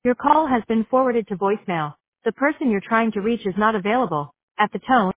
Your call has been forwarded to voicemail. The person you're trying to reach is not available. At the tone.